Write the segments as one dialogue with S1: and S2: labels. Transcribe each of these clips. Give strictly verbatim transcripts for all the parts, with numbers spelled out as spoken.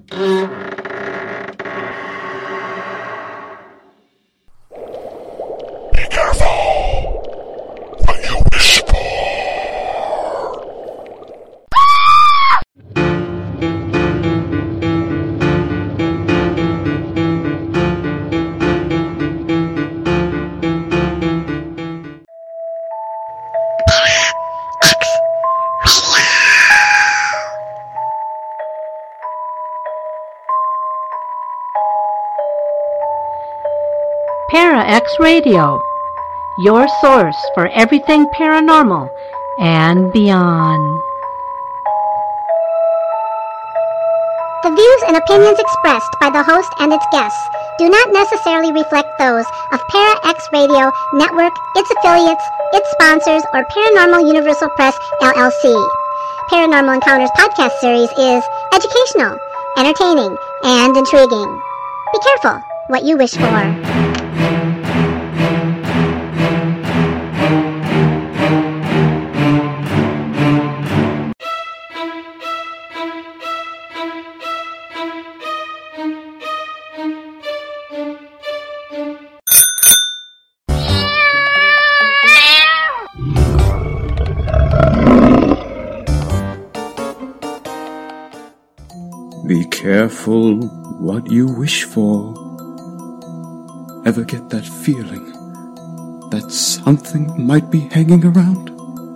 S1: Para-X Radio, your source for everything paranormal and beyond.
S2: The views and opinions expressed by the host and its guests do not necessarily reflect those of Para-X Radio Network, its affiliates, its sponsors, or Paranormal Universal Press, L L C. Paranormal Encounters podcast series is educational, entertaining, and intriguing. Be careful what you wish for.
S3: Be careful what you wish for. Ever get that feeling that something might be hanging around?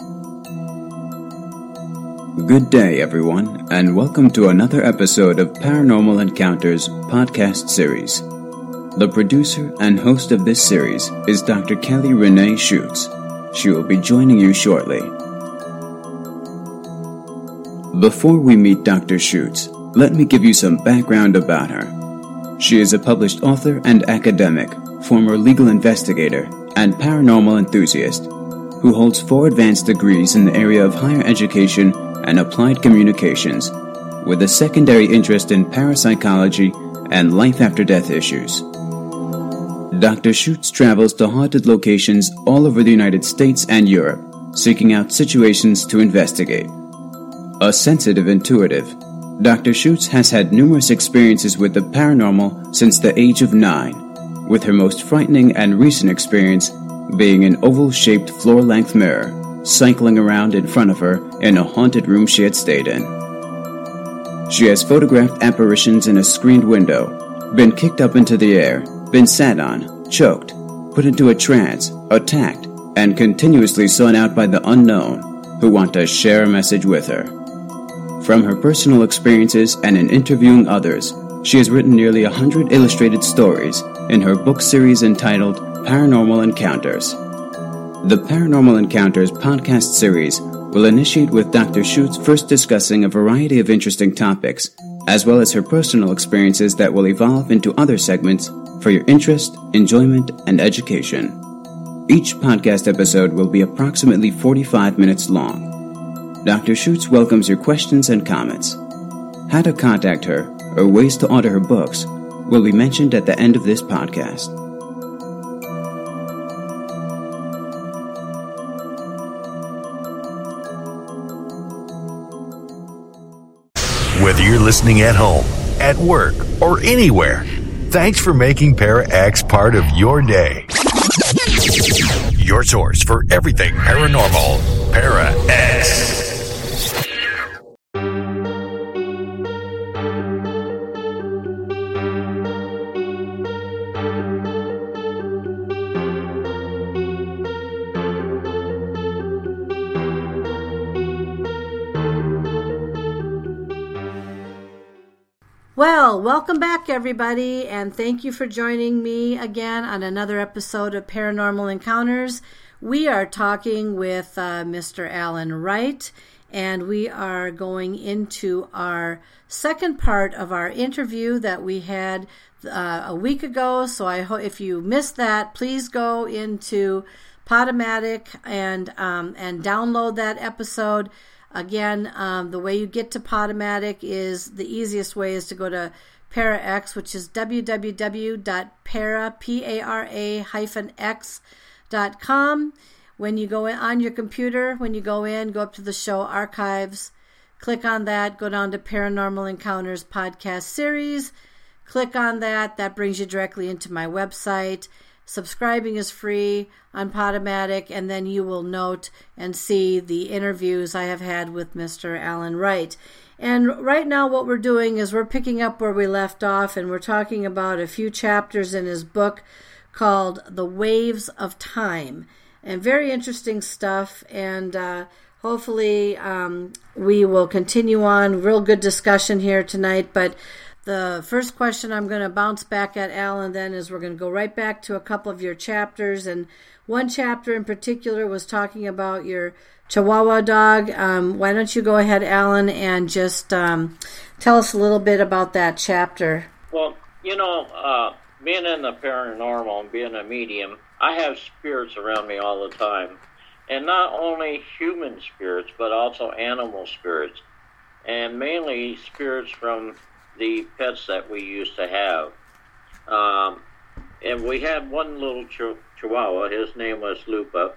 S3: Good day, everyone, and welcome to another episode of Paranormal Encounters podcast series. The producer and host of this series is Doctor Kelly Renee Schutz. She will be joining you shortly. Before we meet Doctor Schutz, let me give you some background about her. She is a published author and academic, former legal investigator, and paranormal enthusiast, who holds four advanced degrees in the area of higher education and applied communications, with a secondary interest in parapsychology and life after death issues. Doctor Schutz travels to haunted locations all over the United States and Europe, seeking out situations to investigate. A sensitive intuitive, Doctor Schutz has had numerous experiences with the paranormal since the age of nine, with her most frightening and recent experience being an oval-shaped floor-length mirror cycling around in front of her in a haunted room she had stayed in. She has photographed apparitions in a screened window, been kicked up into the air, been sat on, choked, put into a trance, attacked, and continuously sought out by the unknown who want to share a message with her. From her personal experiences and in interviewing others, she has written nearly a hundred illustrated stories in her book series entitled Paranormal Encounters. The Paranormal Encounters podcast series will initiate with Doctor Schutz first discussing a variety of interesting topics, as well as her personal experiences that will evolve into other segments for your interest, enjoyment, and education. Each podcast episode will be approximately forty-five minutes long. Doctor Schutz welcomes your questions and comments. How to contact her or ways to order her books will be mentioned at the end of this podcast.
S4: Whether you're listening at home, at work, or anywhere, thanks for making Para-X part of your day. Your source for everything paranormal, Para-X.
S1: Well, welcome back, everybody, and thank you for joining me again on another episode of Paranormal Encounters. We are talking with uh, Mister Alan Wright, and we are going into our second part of our interview that we had uh, a week ago. So I hope if you missed that, please go into Podomatic and um, and download that episode. Again, um, the way you get to Podomatic is the easiest way is to go to Para-X, which is w w w dot para x dot com. When you go in on your computer, when you go in, go up to the show archives, click on that, go down to Paranormal Encounters podcast series, click on that. That brings you directly into my website. Subscribing is free on Podomatic, and then you will note and see the interviews I have had with Mister Alan Wright. And right now what we're doing is we're picking up where we left off, and we're talking about a few chapters in his book called The Waves of Time. And very interesting stuff, and uh, hopefully um, we will continue on. Real good discussion here tonight, but the first question I'm going to bounce back at Alan then is we're going to go right back to a couple of your chapters, and one chapter in particular was talking about your Chihuahua dog. Um, why don't you go ahead, Alan, and just um, tell us a little bit about that chapter.
S5: Well, you know, uh, being in the paranormal and being a medium, I have spirits around me all the time, and not only human spirits, but also animal spirits, and mainly spirits from the pets that we used to have. Um, and we had one little ch- chihuahua. His name was Lupa.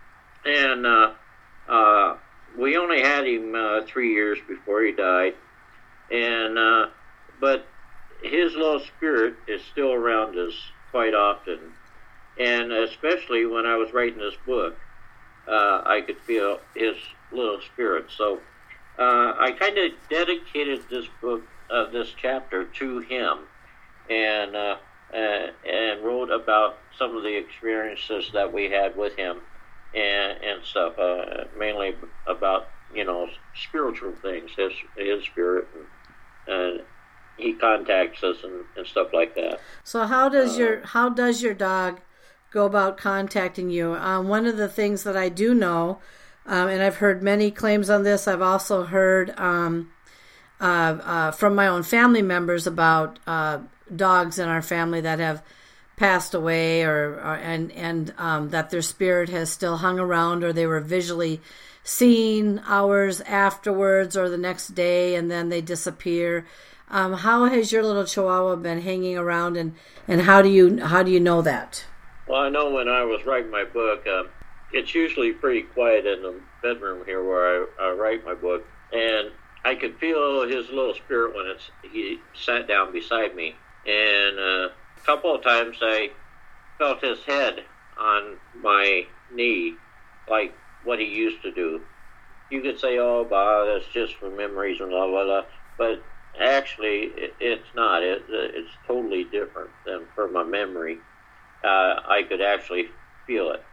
S5: And uh, uh, we only had him uh, three years before he died. And uh, but his little spirit is still around us quite often. And especially when I was writing this book, uh, I could feel his little spirit. So uh, I kind of dedicated this book Uh, this chapter to him, and uh, uh, and wrote about some of the experiences that we had with him, and and stuff. Uh, mainly about you know spiritual things, his his spirit, and, and he contacts us and, and stuff like that.
S1: So how does
S5: uh,
S1: your how does your dog go about contacting you? Um, one of the things that I do know, um, and I've heard many claims on this. I've also heard. Um, Uh, uh, from my own family members about uh, dogs in our family that have passed away, or, or and and um, that their spirit has still hung around, or they were visually seen hours afterwards or the next day, and then they disappear. Um, how has your little Chihuahua been hanging around, and, and how do you how do you know that?
S5: Well, I know when I was writing my book, uh, it's usually pretty quiet in the bedroom here where I, I write my book, and I could feel his little spirit when it's, he sat down beside me. And uh, a couple of times I felt his head on my knee, like what he used to do. You could say, oh, bah, that's just for memories and blah, blah, blah. But actually, it, it's not. It, it's totally different than from my memory. Uh, I could actually feel it.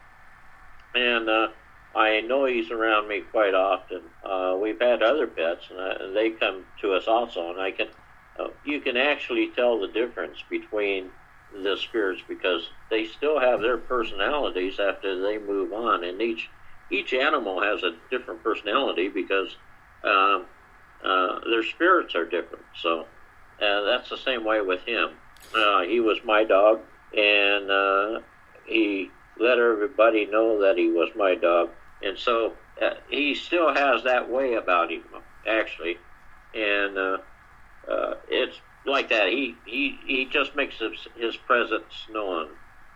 S5: And uh, I know he's around me quite often. Uh, we've had other pets, and uh, they come to us also, and I can, uh, you can actually tell the difference between the spirits because they still have their personalities after they move on, and each each animal has a different personality because um, uh, their spirits are different. So uh, that's the same way with him. Uh, he was my dog, and uh, he let everybody know that he was my dog. And so uh, he still has that way about him, actually. And uh, uh, it's like that. He, he, he just makes his, his presence known.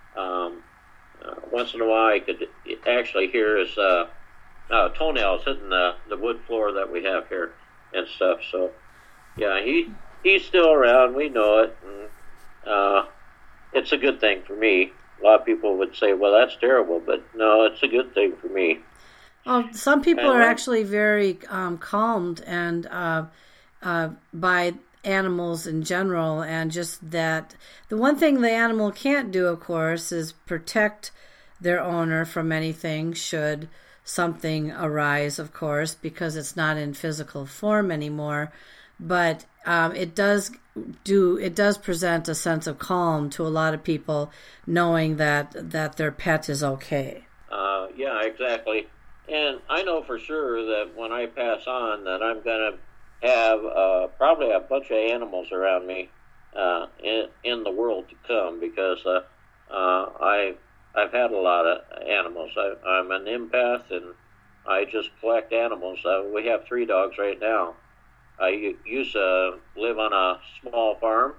S5: Um, uh, once in a while, I could actually hear his uh, uh, toenails hitting the, the wood floor that we have here and stuff. So, yeah, he he's still around. We know it. And, uh, it's a good thing for me. A lot of people would say, well, that's terrible. But, no, it's a good thing for me.
S1: Well, some people are actually very um, calmed and uh, uh, by animals in general, and just that the one thing the animal can't do, of course, is protect their owner from anything should something arise, of course, because it's not in physical form anymore. But um, it does do it does present a sense of calm to a lot of people, knowing that that their pet is okay.
S5: Uh, yeah, exactly. And I know for sure that when I pass on that I'm going to have uh, probably a bunch of animals around me uh, in, in the world to come because uh, uh, I, I've had a lot of animals. I, I'm an empath, and I just collect animals. Uh, we have three dogs right now. I used to live on a small farm,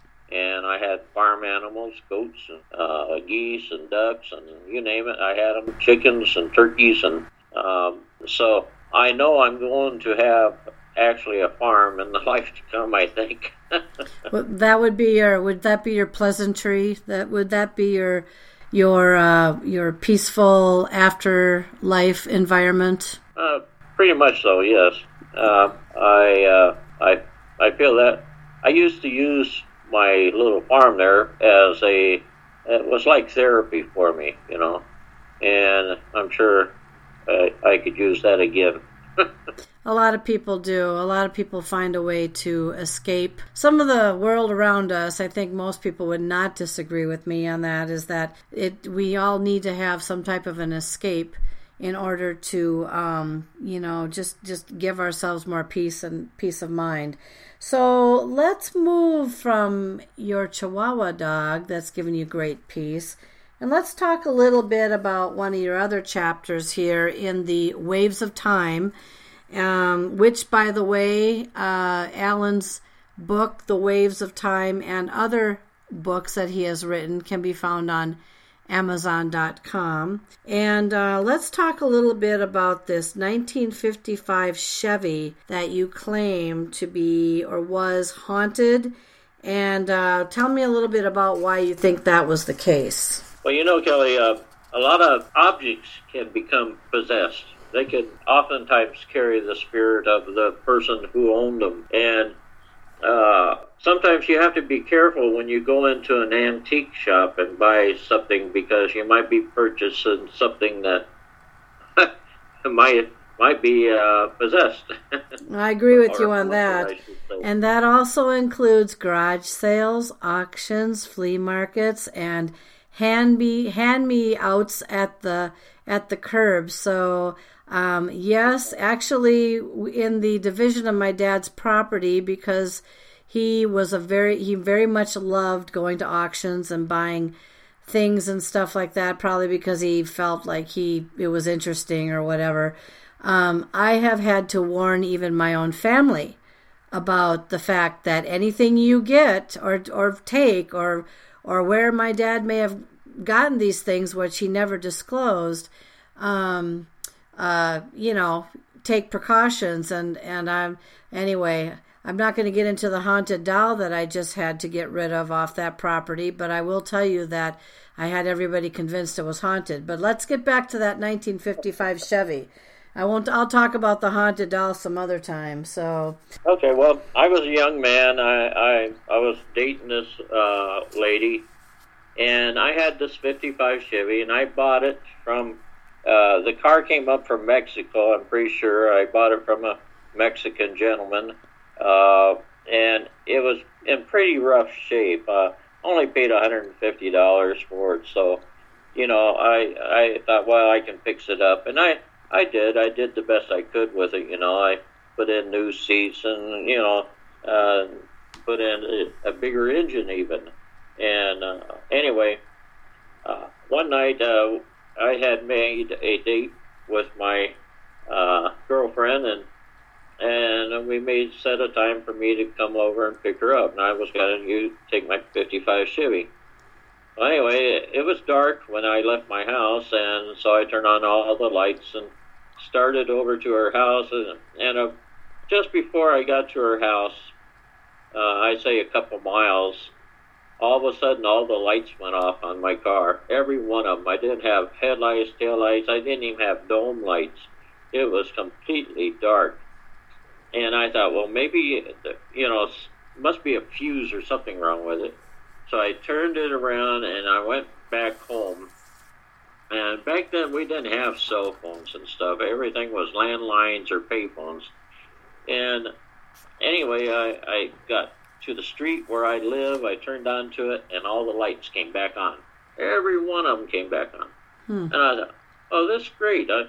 S5: and I had farm animals, goats, and uh, geese, and ducks, and you name it. I had them, chickens and turkeys, and um, so I know I'm going to have actually a farm in the life to come, I think.
S1: Well, that would be your. Would that be your pleasantry? That would that be your your uh, your peaceful afterlife environment?
S5: Uh, pretty much so. Yes. Uh, I uh, I I feel that I used to use my little farm there as a. It was like therapy for me, you know, and I'm sure I, I could use that again.
S1: A lot of people do. A lot of people find a way to escape some of the world around us. I think most people would not disagree with me on that, is that it we all need to have some type of an escape in order to, um, you know, just, just give ourselves more peace and peace of mind. So let's move from your Chihuahua dog that's given you great peace, and let's talk a little bit about one of your other chapters here in the Waves of Time, um, which, by the way, uh, Alan's book, The Waves of Time, and other books that he has written can be found on Amazon dot com. And uh, let's talk a little bit about this nineteen fifty-five Chevy that you claim to be or was haunted. And uh, tell me a little bit about why you think that was the case.
S5: Well, you know, Kelly, uh, a lot of objects can become possessed. They can oftentimes carry the spirit of the person who owned them. And uh, sometimes you have to be careful when you go into an antique shop and buy something, because you might be purchasing something that might might be uh, possessed.
S1: I agree with
S5: or,
S1: you on that. And that also includes garage sales, auctions, flea markets, and hand me hand me outs at the at the curb. So um, yes, actually, in the division of my dad's property, because he was a very he very much loved going to auctions and buying things and stuff like that, probably because he felt like he it was interesting or whatever. Um, I have had to warn even my own family about the fact that anything you get or or take or or where my dad may have gotten these things, which he never disclosed, um, uh, you know, take precautions. And, and I'm, anyway, I'm not going to get into the haunted doll that I just had to get rid of off that property, but I will tell you that I had everybody convinced it was haunted. But let's get back to that nineteen fifty-five Chevy. I won't. I'll talk about the haunted doll some other time. So
S5: okay, well, I was a young man. I I, I was dating this uh, lady, and I had this fifty-five Chevy, and I bought it from. Uh, the car came up from Mexico. I'm pretty sure I bought it from a Mexican gentleman, uh, and it was in pretty rough shape. Uh, only paid one hundred fifty dollars for it, so you know I I thought, well, I can fix it up, and I. I did. I did the best I could with it. You know, I put in new seats and, you know, uh, put in a, a bigger engine even. And uh, anyway, uh, one night uh, I had made a date with my uh, girlfriend, and and we made set a time for me to come over and pick her up. And I was going to take my fifty-five Chevy. Well, anyway, it was dark when I left my house, and so I turned on all the lights and started over to her house. And, and uh, just before I got to her house, uh, I say a couple miles, all of a sudden all the lights went off on my car. Every one of them. I didn't have headlights, taillights. I didn't even have dome lights. It was completely dark. And I thought, well, maybe, you know, must be a fuse or something wrong with it. So I turned it around and I went back home. And back then we didn't have cell phones and stuff. Everything was landlines or payphones. And anyway, I, I got to the street where I live. I turned onto it, and all the lights came back on. Every one of them came back on. Hmm. And I thought, oh, this is great. I,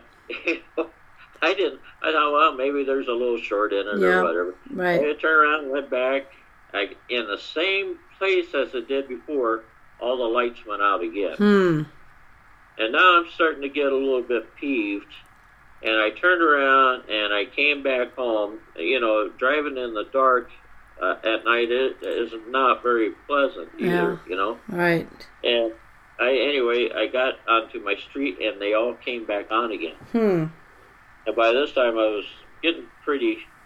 S5: I didn't. I thought, well, maybe there's a little short in it
S1: yeah,
S5: or whatever.
S1: Right.
S5: I turned around and went back. I, in the same place as it did before, all the lights went out again.
S1: Hmm.
S5: And now I'm starting to get a little bit peeved. And I turned around and I came back home. You know, driving in the dark uh, at night is, is not very pleasant either, yeah. you know.
S1: Right.
S5: And I anyway, I got onto my street and they all came back on again.
S1: Hmm.
S5: And by this time I was getting pretty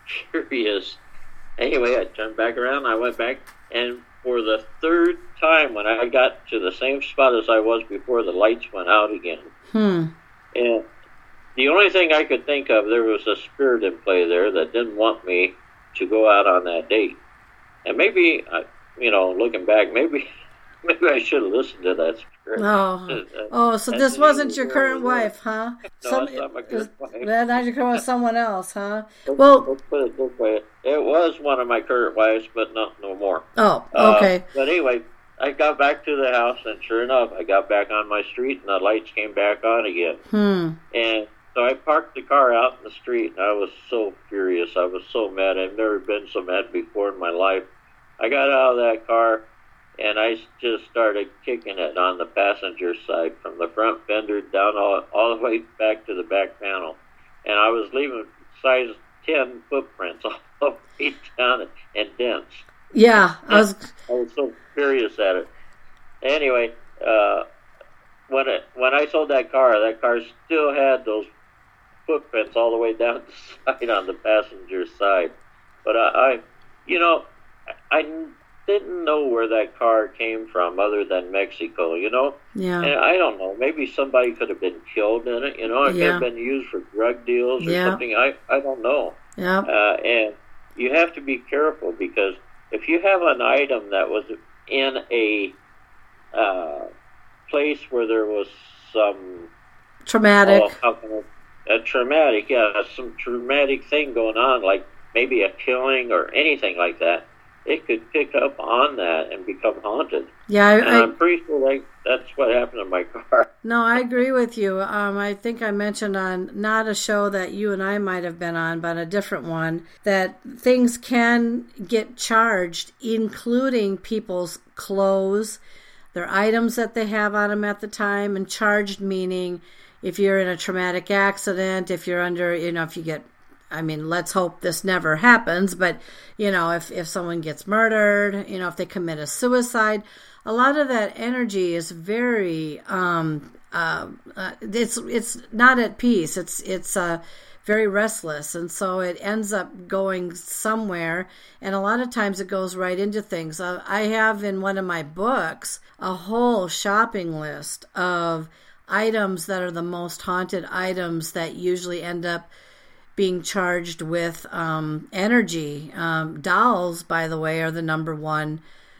S5: curious. Anyway, I turned back around, I went back, and for the third time, when I got to the same spot as I was before, the lights went out again.
S1: Hmm.
S5: And the only thing I could think of, there was a spirit in play there that didn't want me to go out on that date. And maybe, you know, looking back, maybe maybe I should have listened to that spirit.
S1: Oh, oh so this wasn't your current wife, huh?
S5: No,
S1: Some,
S5: it's not my current wife.
S1: Now you're going with someone else, huh?
S5: Let's,
S1: Well,
S5: let's put it this way. It was one of my current wives, but not no more.
S1: oh,
S5: Uh,
S1: okay.
S5: but anyway, I got back to the house, and sure enough, I got back on my street, and the lights came back on again.
S1: Hmm.
S5: And so I parked the car out in the street, and I was so furious. I was so mad. I've never been so mad before in my life. I got out of that car, and I just started kicking it on the passenger side, from the front fender down all, all the way back to the back panel. And I was leaving size ten footprints all the way down and dents.
S1: Yeah, I was.
S5: I was so furious at it. Anyway, uh, when it, when I sold that car, that car still had those footprints all the way down the side on the passenger side. But I, I you know, I didn't know where that car came from other than Mexico, you know?
S1: Yeah.
S5: And I don't know. Maybe somebody could have been killed in it, you know? It could
S1: Yeah.
S5: have been used for drug deals or
S1: Yeah.
S5: something. I, I don't know.
S1: Yeah.
S5: Uh, and you have to be careful, because if you have an item that was in a uh, place where there was some
S1: Traumatic.
S5: oh, how can I, a traumatic, yeah, some traumatic thing going on, like maybe a killing or anything like that, it could pick up on that and become haunted.
S1: Yeah, I,
S5: And
S1: I,
S5: I'm pretty sure like, that's what happened to my car.
S1: no, I agree with you. Um, I think I mentioned on not a show that you and I might have been on, but a different one, that things can get charged, including people's clothes, their items that they have on them at the time, and charged meaning if you're in a traumatic accident, if you're under, you know, if you get, I mean, let's hope this never happens, but, you know, if, if someone gets murdered, you know, if they commit a suicide, a lot of that energy is very, um, uh, uh, it's it's not at peace. It's it's uh, very restless, and so it ends up going somewhere. And a lot of times it goes right into things. Uh, I have in one of my books a whole shopping list of items that are the most haunted items that usually end up being charged with um, energy. Um, dolls, by the way, are the number one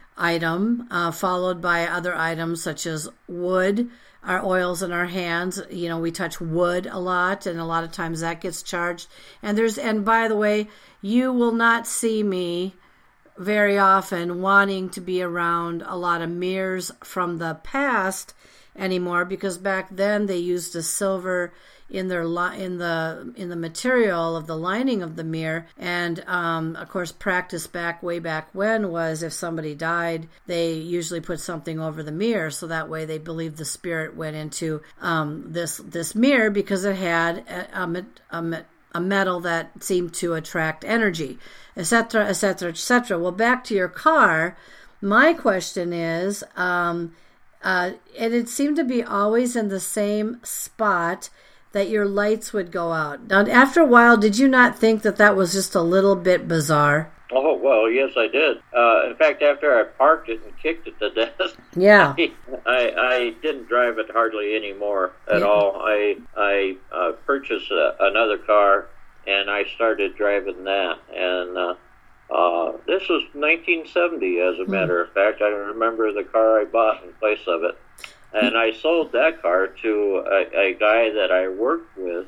S1: item, uh, followed by other items such as wood, our oils in our hands. You know, we touch wood a lot, and a lot of times that gets charged. And there's, and by the way, you will not see me very often wanting to be around a lot of mirrors from the past anymore, because back then they used a silver in their li- in the in the material of the lining of the mirror. And um, of course, practice back way back when was if somebody died, they usually put something over the mirror, so that way they believed the spirit went into um, this this mirror because it had a, a, a, a metal that seemed to attract energy, et cetera, et cetera, et cetera. Well, back to your car. My question is, um, uh, and it seemed to be always in the same spot that your lights would go out. Now, after a while, did you not think that that was just a little bit bizarre?
S5: Oh, well, yes, I did. Uh, in fact, after I parked it and kicked it to death,
S1: Yeah.
S5: I, I didn't drive it hardly anymore at
S1: Yeah.
S5: all. I I uh, purchased a, another car, and I started driving that. And uh, uh, this was nineteen seventy, as a matter of fact. I remember the car I bought in place of it. And I sold that car to a, a guy that I worked with,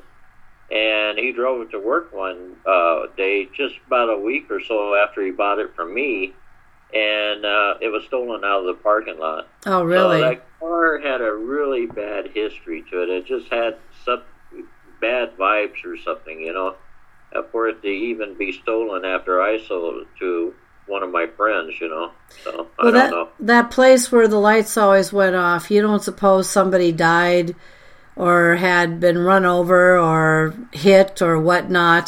S5: and he drove it to work one uh, day, just about a week or so after he bought it from me, and uh, it was stolen out of the parking lot.
S1: Oh, really?
S5: So that car had a really bad history to it. It just had some bad vibes or something, you know, for it to even be stolen after I sold it to one of my friends, you know. So
S1: well,
S5: I don't
S1: that,
S5: know.
S1: that place where the lights always went off, you don't suppose somebody died or had been run over or hit or whatnot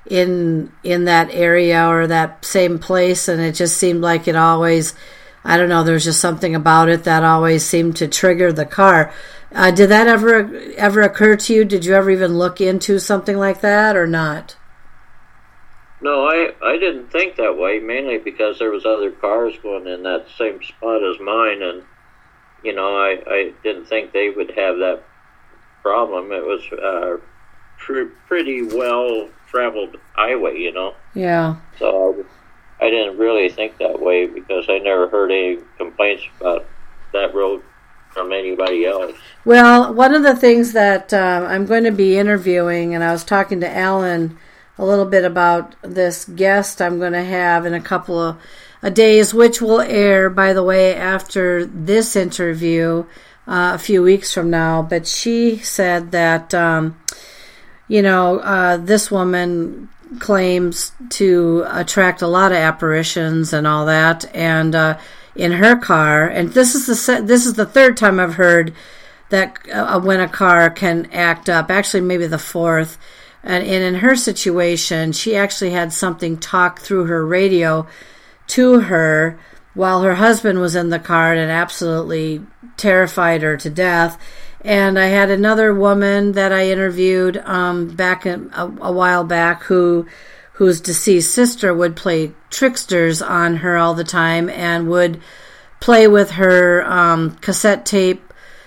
S1: in in that area or that same place, and it just seemed like it always, I don't know, there's just something about it that always seemed to trigger the car. Uh, did that ever ever occur to you? Did you ever even look into something like that or not?
S5: No, I, I didn't think that way, mainly because there was other cars going in that same spot as mine, and, you know, I, I didn't think they would have that problem. It was a uh, pr- pretty well-traveled highway, you know?
S1: Yeah.
S5: So I didn't really think that way because I never heard any complaints about that road from anybody else.
S1: Well, one of the things that um, I'm going to be interviewing, and I was talking to Alan a little bit about this guest I'm going to have in a couple of uh, days, which will air, by the way, after this interview uh, a few weeks from now. But she said that, um, you know, uh, this woman claims to attract a lot of apparitions and all that, and uh, in her car, and this is the se- this is the third time I've heard that uh, when a car can act up, actually maybe the fourth. And, and in her situation, she actually had something talk through her radio to her while her husband was in the car, and absolutely terrified her to death. And I had another woman that I interviewed um, back in, a, a while back who whose deceased sister would play tricksters on her all the time and would play with her um, cassette tape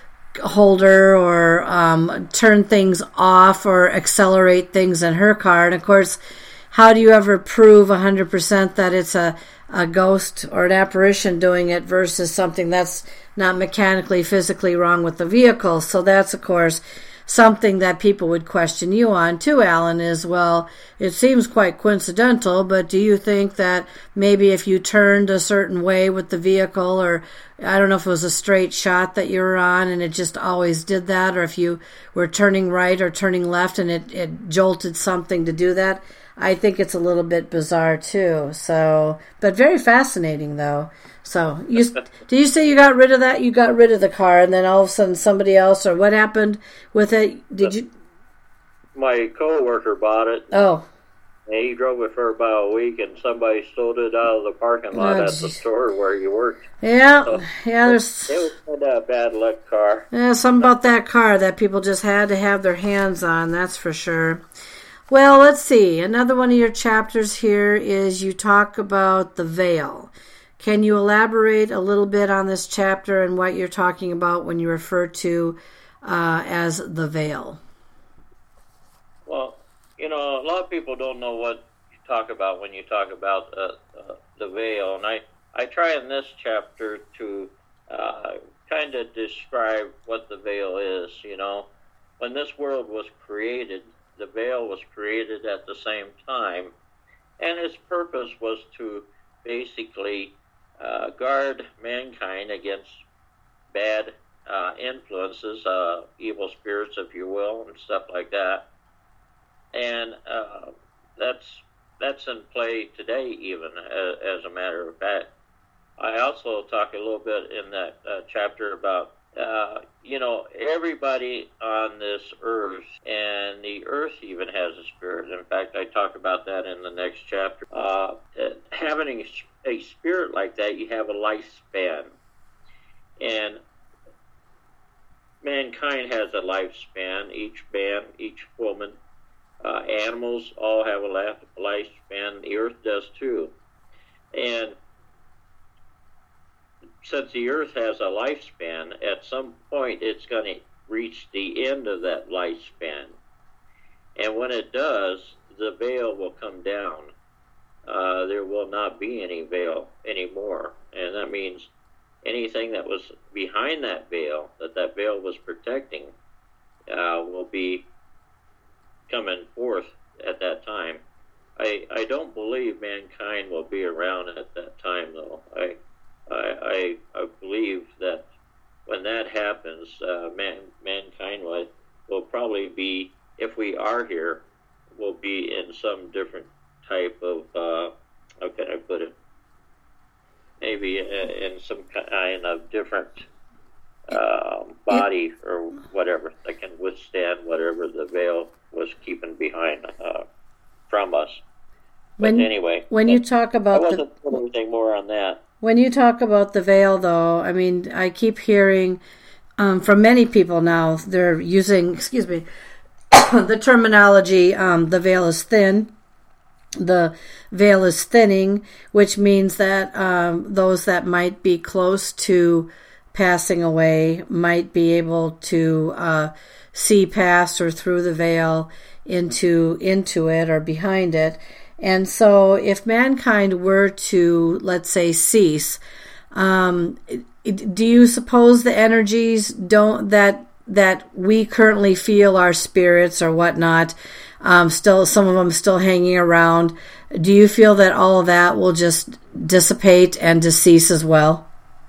S1: holder or um, turn things off or accelerate things in her car. And of course, how do you ever prove one hundred percent that it's a, a ghost or an apparition doing it versus something that's not mechanically, physically wrong with the vehicle? So that's, of course, something that people would question you on too, Alan, is, well, it seems quite coincidental, but do you think that maybe if you turned a certain way with the vehicle, or I don't know if it was a straight shot that you were on and it just always did that, or if you were turning right or turning left and it, it jolted something to do that? I think it's a little bit bizarre too. So, but very fascinating though. So, you do you say you got rid of that? You got rid of the car, and then all of a sudden somebody else, or what happened with it? Did you?
S5: My coworker bought it.
S1: Oh.
S5: And he drove it for about a week, and somebody stole it out of the parking lot
S1: Oh,
S5: at the store where he worked.
S1: Yeah,
S5: So,
S1: yeah. There's
S5: it was kind of a bad luck car.
S1: yeah, something about that car that people just had to have their hands on. That's for sure. Well, let's see. Another one of your chapters here is you talk about the veil. Can you elaborate a little bit on this chapter and what you're talking about when you refer to uh, as the veil?
S5: Well, you know, a lot of people don't know what you talk about when you talk about uh, uh, the veil, and I, I try in this chapter to uh, kind of describe what the veil is. You know, when this world was created, the veil was created at the same time, and its purpose was to basically uh, guard mankind against bad uh, influences, uh, evil spirits, if you will, and stuff like that. And uh, that's that's in play today, even as, as a matter of fact. I also talk a little bit in that uh, chapter about uh, you know, everybody on this earth, and the earth even has a spirit. In fact, I talk about that in the next chapter. Uh, having a spirit like that, you have a lifespan. And mankind has a lifespan, each man, each woman. Uh, animals all have a lifespan. The earth does too. And since the earth has a lifespan, at some point it's going to reach the end of that lifespan. And when it does, the veil will come down. Uh, there will not be any veil anymore. And that means anything that was behind that veil, that that veil was protecting, uh, will be coming forth at that time. I, I don't believe mankind will be around at that time, though. I I, I, I believe that when that happens, uh, man, mankind will, will probably be, if we are here, will be in some different type of, uh, how can I put it, maybe in some kind of different uh, body or whatever that can withstand whatever the veil was keeping behind uh, from us. But
S1: when,
S5: anyway,
S1: when you talk about
S5: I wasn't putting anything more on that.
S1: When you talk about the veil, though, I mean, I keep hearing um, from many people now, they're using, excuse me, the terminology, um, the veil is thin. the veil is thinning, which means that um, those that might be close to passing away might be able to uh, see past or through the veil into into it or behind it. And so if mankind were to, let's say, cease, um, do you suppose the energies don't that that we currently feel, our spirits or whatnot, um, still some of them still hanging around, do you feel that all of that will just dissipate and decease as well?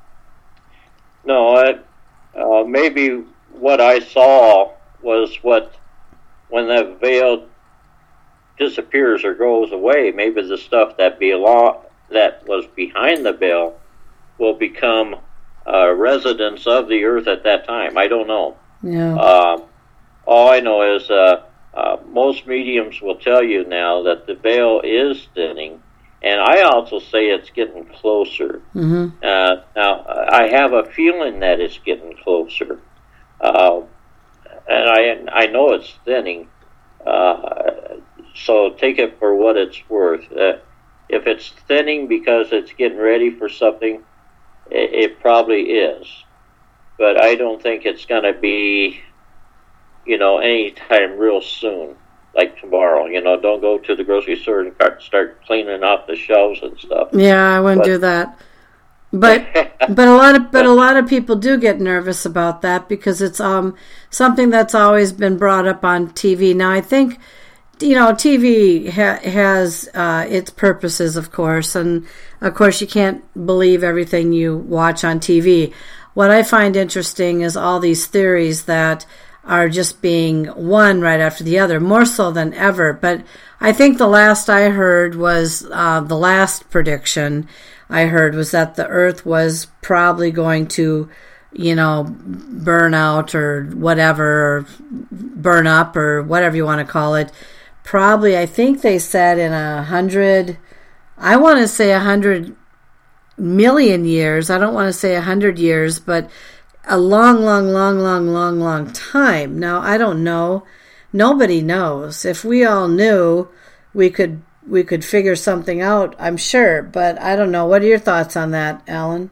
S5: No, I, uh, maybe what I saw was what, when that veil disappears or goes away, maybe the stuff that belong, that was behind the veil will become uh, residents of the earth at that time. I don't know.
S1: Yeah.
S5: Uh, all I know is uh, uh, most mediums will tell you now that the veil is thinning, and I also say it's getting closer.
S1: Mm-hmm.
S5: Uh, now, I have a feeling that it's getting closer, uh, and I I know it's thinning. Uh, so take it for what it's worth. Uh, if it's thinning because it's getting ready for something, it, it probably is. But I don't think it's going to be, you know, anytime real soon, like tomorrow. You know, don't go to the grocery store and start cleaning off the shelves and stuff.
S1: Yeah, I wouldn't
S5: but,
S1: do that. But but a lot of but a lot of people do get nervous about that because it's um something that's always been brought up on T V. Now I think, you know, T V ha- has uh, its purposes, of course, and of course you can't believe everything you watch on T V. What I find interesting is all these theories that are just being one right after the other, more so than ever. But I think the last I heard was uh, the last prediction I heard was that the Earth was probably going to, you know, burn out or whatever, or burn up or whatever you want to call it. Probably, I think they said in a hundred, I want to say a hundred million years. I don't want to say a hundred years, but a long, long, long, long, long, long time. Now, I don't know. Nobody knows. If we all knew, we could we could figure something out, I'm sure. But I don't know. What are your thoughts on that, Alan?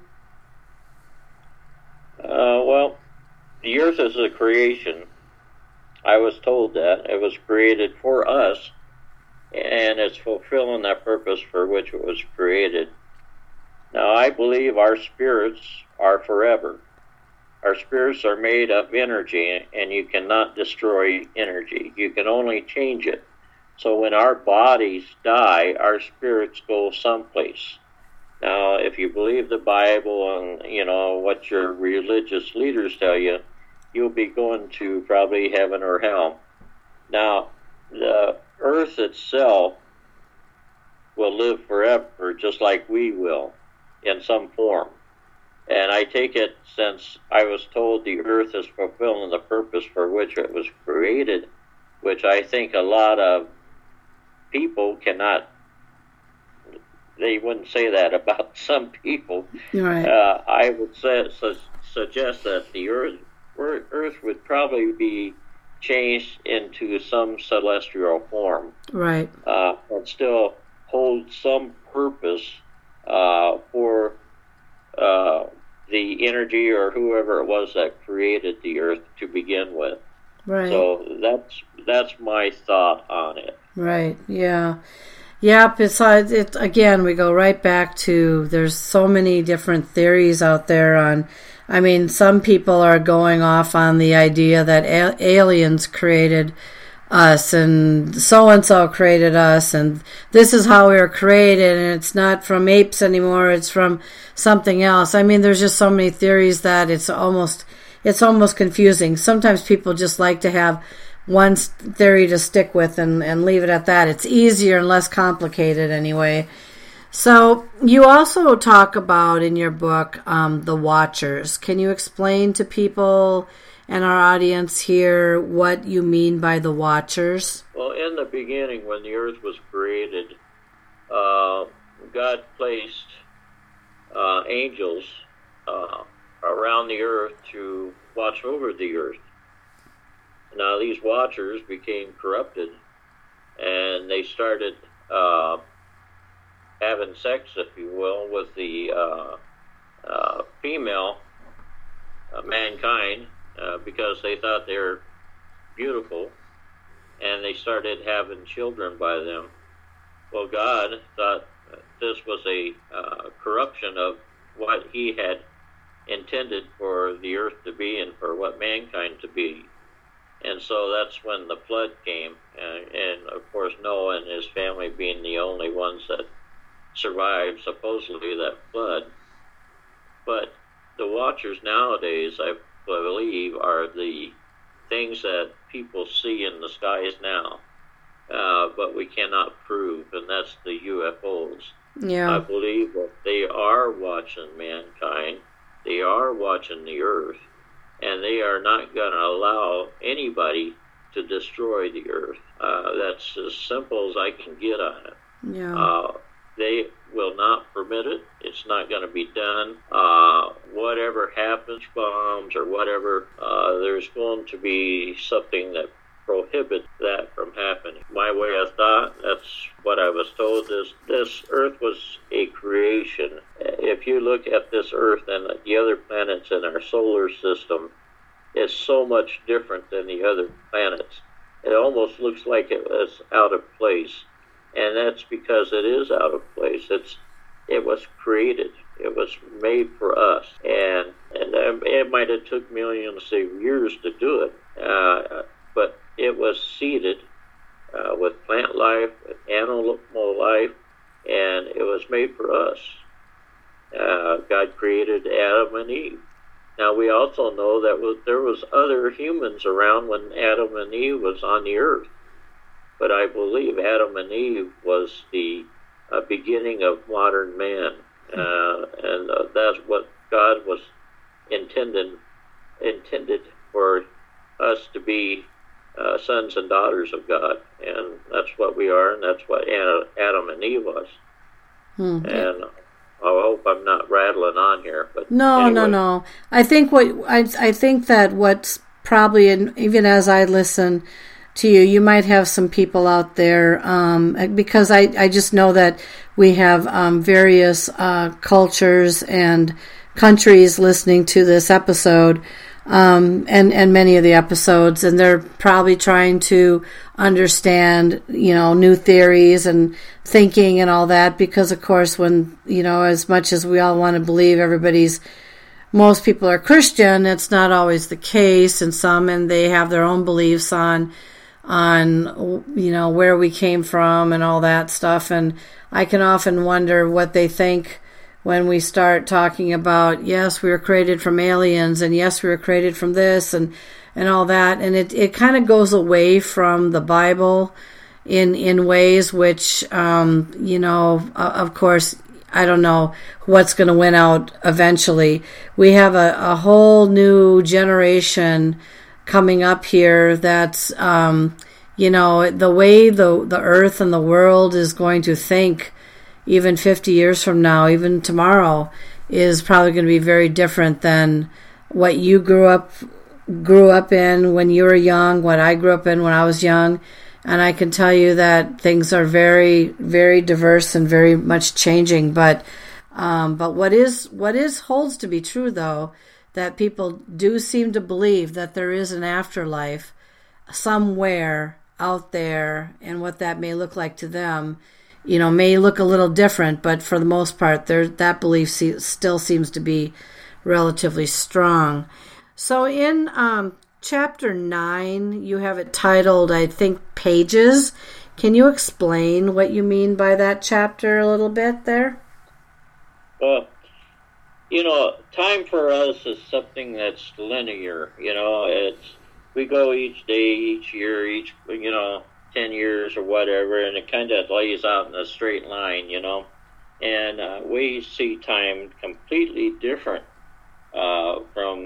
S5: Uh, well, the Earth is a creation. I was told that. It was created for us, and it's fulfilling that purpose for which it was created. Now, I believe our spirits are forever. Our spirits are made of energy, and you cannot destroy energy. You can only change it. So when our bodies die, our spirits go someplace. Now, if you believe the Bible and, you know, what your religious leaders tell you, you'll be going to probably heaven or hell. Now, the earth itself will live forever, just like we will, in some form. And I take it, since I was told the earth is fulfilling the purpose for which it was created, which I think a lot of people cannot, they wouldn't say that about some people.
S1: Right.
S5: Uh, I would say, su- suggest that the earth, earth would probably be changed into some celestial form.
S1: Right.
S5: Uh, and still hold some purpose uh, for uh, the energy or whoever it was that created the earth to begin with.
S1: Right.
S5: So that's that's my thought on it.
S1: Right. Yeah. Yeah. Besides, it again, we go right back to there's so many different theories out there on. I mean, some people are going off on the idea that a- aliens created us and so-and-so created us and this is how we were created and it's not from apes anymore, it's from something else. I mean, there's just so many theories that it's almost it's almost confusing. Sometimes people just like to have one theory to stick with and, and leave it at that. It's easier and less complicated anyway. So you also talk about in your book um, the Watchers. Can you explain to people and our audience here what you mean by the Watchers?
S5: Well, in the beginning, when the earth was created, uh, God placed uh, angels uh, around the earth to watch over the earth. Now, these watchers became corrupted, and they started uh, having sex, if you will, with the uh, uh, female uh, mankind uh, because they thought they were beautiful, and they started having children by them. Well, God thought this was a uh, corruption of what he had intended for the earth to be and for what mankind to be. And so that's when the flood came, and, and of course Noah and his family being the only ones that survived, supposedly, that flood. But the watchers nowadays, I believe, are the things that people see in the skies now, uh, but we cannot prove, and that's the U F Os.
S1: Yeah.
S5: I believe that they are watching mankind, they are watching the earth, and they are not going to allow anybody to destroy the earth. Uh, that's as simple as I can get on it.
S1: Yeah.
S5: Uh, they will not permit it. It's not going to be done. Uh, whatever happens, bombs or whatever, uh, there's going to be something that prohibits that from happening. My way of thought, that's what I was told, is this earth was a creation. If you look at this earth and the other planets in our solar system, it's so much different than the other planets. It almost looks like it was out of place. And that's because it is out of place. It's it was created. It was made for us, and and it might have took millions of years to do it, uh, but it was seeded uh, with plant life, with animal life, and it was made for us. Uh, God created Adam and Eve. Now we also know that was, there was other humans around when Adam and Eve was on the earth. But I believe Adam and Eve was the uh, beginning of modern man, uh, and uh, that's what God was intended intended for us to be uh, sons and daughters of God, and that's what we are, and that's what Adam and Eve was. Hmm. And I hope I'm not rattling on here, but
S1: no,
S5: anyway.
S1: no, no. I think what I I think that what's probably, and even as I listen to you, you might have some people out there, um, because I, I just know that we have um, various uh, cultures and countries listening to this episode, um, and, and many of the episodes, and they're probably trying to understand, you know, new theories and thinking and all that, because, of course, when, you know, as much as we all want to believe everybody's, most people are Christian, it's not always the case, and some, and they have their own beliefs on on, you know, where we came from and all that stuff. And I can often wonder what they think when we start talking about, yes, we were created from aliens, and yes, we were created from this, and, and all that. And it, it kind of goes away from the Bible in, in ways which, um, you know, of course, I don't know what's going to win out eventually. We have a, a whole new generation coming up here that's, um, you know, the way the the earth and the world is going to think even fifty years from now, even tomorrow, is probably going to be very different than what you grew up grew up in when you were young, what I grew up in when I was young. And I can tell you that things are very, very diverse and very much changing. But um, but what is what is holds to be true, though, that people do seem to believe that there is an afterlife somewhere out there, and what that may look like to them, you know, may look a little different, but for the most part, there that belief se- still seems to be relatively strong. So in um, chapter nine, you have it titled, I think, Pages. Can you explain what you mean by that chapter a little bit there?
S5: Well, you know, time for us is something that's linear. You know, it's we go each day, each year, each, you know, ten years or whatever, and it kind of lays out in a straight line, you know. And uh, we see time completely different uh, from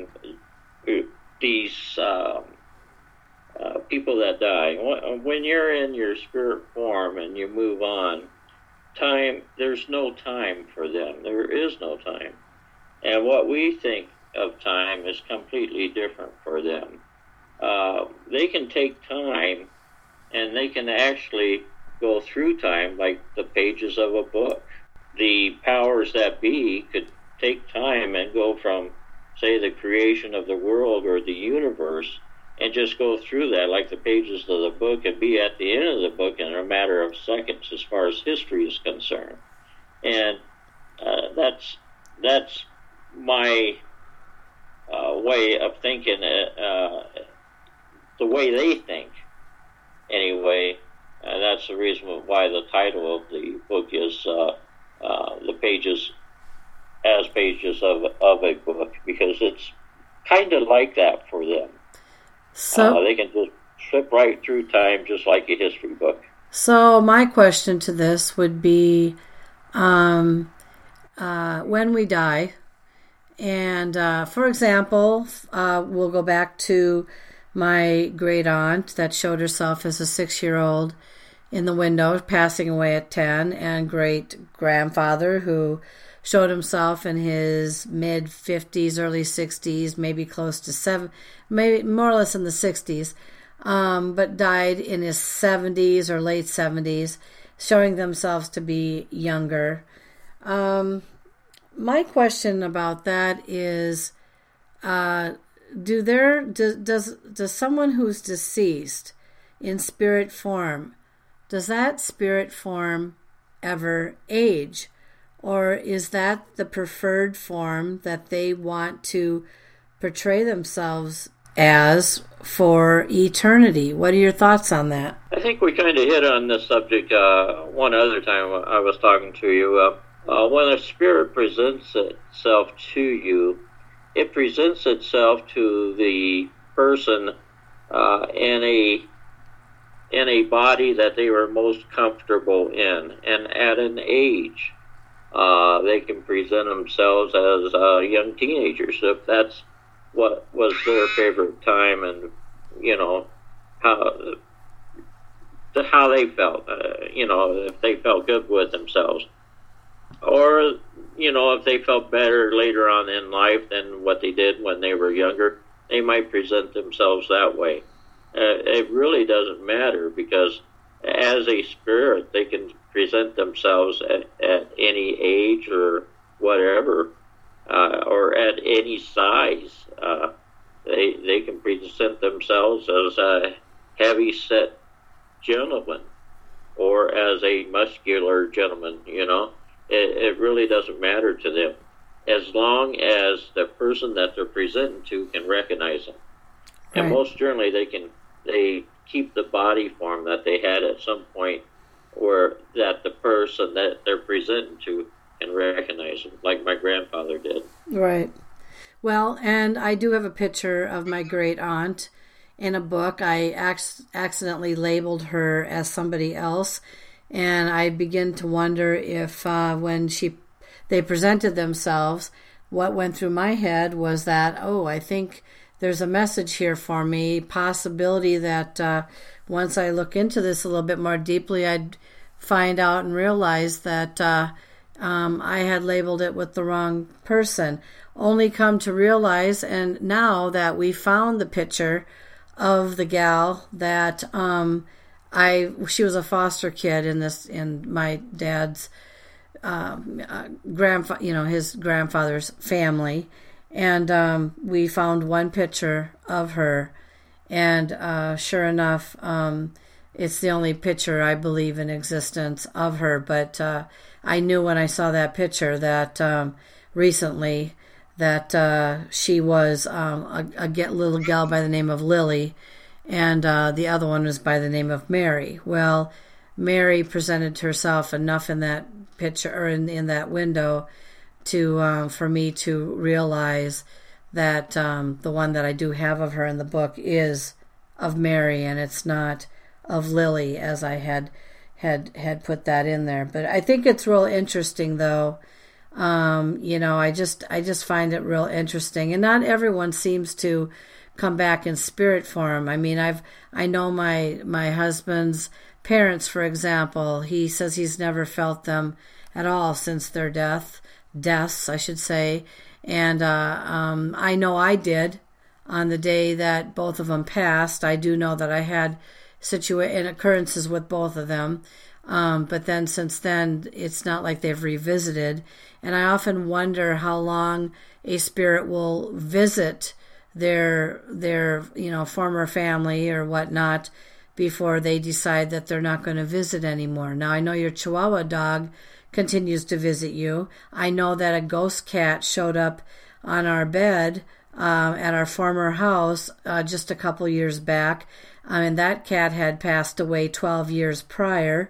S5: these um, uh, people that die. When you're in your spirit form and you move on, time, there's no time for them. There is no time. And what we think of time is completely different for them. Uh, they can take time, and they can actually go through time like the pages of a book. The powers that be could take time and go from, say, the creation of the world or the universe, and just go through that like the pages of the book, and be at the end of the book in a matter of seconds as far as history is concerned. And uh, that's that's my uh, way of thinking, uh, the way they think, anyway. And that's the reason why the title of the book is uh, uh, The Pages as Pages of, of a Book, because it's kind of like that for them. So uh, they can just flip right through time just like a history book.
S1: So my question to this would be, um, uh, when we die, and uh, for example, uh, we'll go back to my great aunt that showed herself as a six-year-old in the window, passing away at ten, and great grandfather who showed himself in his mid fifties, early sixties, maybe close to seven, maybe more or less in the sixties, um, but died in his seventies or late seventies, showing themselves to be younger. Um, my question about that is, uh, do there do, does does someone who's deceased in spirit form, does that spirit form ever age? Or is that the preferred form that they want to portray themselves as for eternity? What are your thoughts on that?
S5: I think we kind of hit on this subject uh, one other time I was talking to you. Uh, uh, when a spirit presents itself to you, it presents itself to the person uh, in a in a body that they were most comfortable in, and at an age. Uh, they can present themselves as uh, young teenagers if that's what was their favorite time, and you know how the, how they felt. Uh, you know, if they felt good with themselves, or you know, if they felt better later on in life than what they did when they were younger, they might present themselves that way. Uh, it really doesn't matter, because as a spirit, they can present themselves at, at any age or whatever, uh, or at any size. Uh, they they can present themselves as a heavy-set gentleman or as a muscular gentleman, you know. It, it really doesn't matter to them, as long as the person that they're presenting to can recognize them. Right. And most generally, they can they keep the body form that they had at some point, or that the person that they're presenting to can recognize them, like my grandfather did.
S1: Right. Well, and I do have a picture of my great aunt in a book. I ac- accidentally labeled her as somebody else, and I begin to wonder if uh, when she they presented themselves, what went through my head was that, oh, I think there's a message here for me, possibility that uh, once I look into this a little bit more deeply, I'd find out and realize that uh, um, I had labeled it with the wrong person. Only come to realize, and now that we found the picture of the gal that um, I, she was a foster kid in this, in my dad's um, uh, grandfather, you know, his grandfather's family. And um, we found one picture of her, and uh, sure enough, um, it's the only picture I believe in existence of her. But uh, I knew when I saw that picture that um, recently that uh, she was um, a, a get little gal by the name of Lily, and uh, the other one was by the name of Mary. Well, Mary presented herself enough in that picture, or in, in that window, to um, for me to realize that um, the one that I do have of her in the book is of Mary, and it's not of Lily, as I had had had put that in there. But I think it's real interesting, though. Um, you know, I just I just find it real interesting, and not everyone seems to come back in spirit form. I mean, I've I know my my husband's parents, for example. He says he's never felt them at all since their death. deaths, I should say, and uh, um, I know I did on the day that both of them passed. I do know that I had situa- and occurrences with both of them. Um, but then since then, it's not like they've revisited. And I often wonder how long a spirit will visit their their you know former family or whatnot before they decide that they're not going to visit anymore. Now, I know your Chihuahua dog continues to visit you. I know that a ghost cat showed up on our bed uh, at our former house uh, just a couple years back. I mean, that cat had passed away twelve years prior